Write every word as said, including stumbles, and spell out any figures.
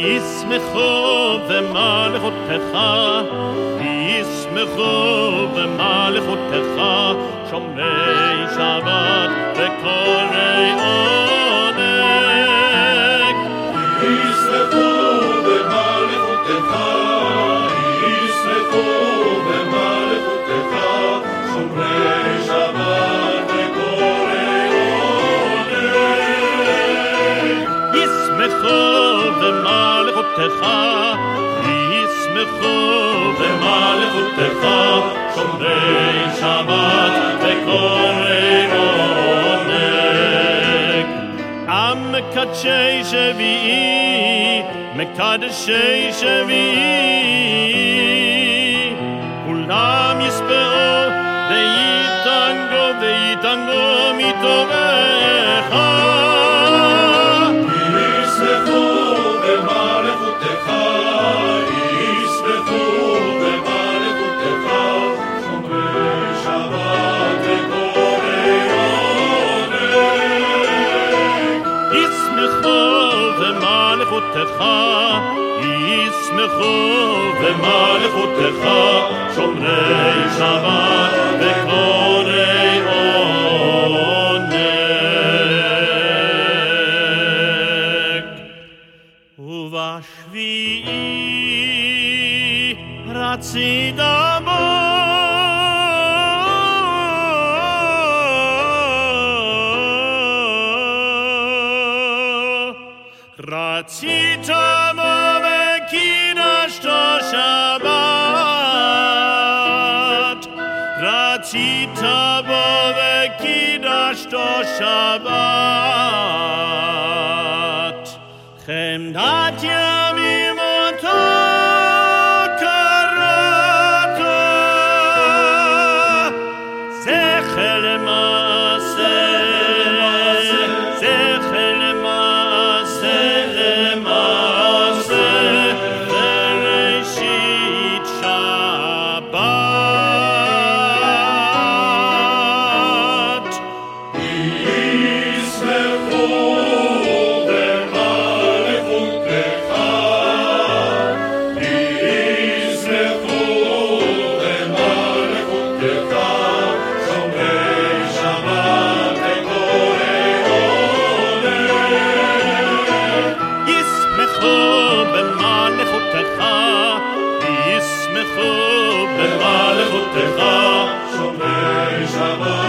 ישמחו במלכותך, ישמחו במלכותך, שומרי שבת וקוראי עונג. ישמחו במלכותך, ישמחו במלכותך, שומרי שבת וקוראי עונג. ישמחו במלכותך, ישמחו במלכותך, שומרי שבת וקוראי עונג. עם מקדשי שביעי, מקדשי שביעי, כולם יספרו ויתענגו ויתענגו מתורך. ישמחו במלכותך, ישמחו במלכותך, שומרי שבת וקוראי עונג. ישמחו במלכותך, ישמחו במלכותך, שומרי שבת וקוראי עונג. ובשביעי רצית בו, רצית בו וקידשת שבת, רצית בו וקידשת שבת, חמדת ימים אותו קראת, זכר למעשה, זכר למעשה, למעשה, בראשית שבת. ישמחו במלכותך, ישמחו במלכותך, שומרי שבת וקוראי עונג. ישמחו במלכותך, ישמחו במלכותך, שומרי שבת